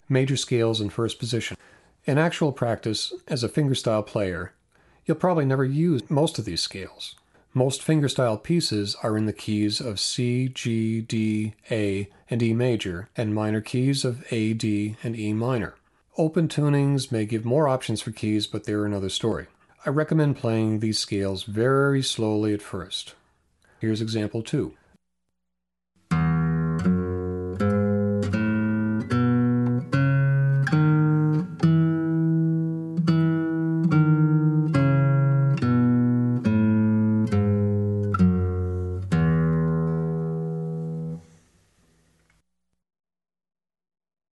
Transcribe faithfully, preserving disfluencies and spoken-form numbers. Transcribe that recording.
Major scales in first position. In actual practice, as a fingerstyle player, you'll probably never use most of these scales. Most fingerstyle pieces are in the keys of C, G, D, A, and E major, and minor keys of A, D, and E minor. Open tunings may give more options for keys, but they're another story. I recommend playing these scales very slowly at first. Here's example two.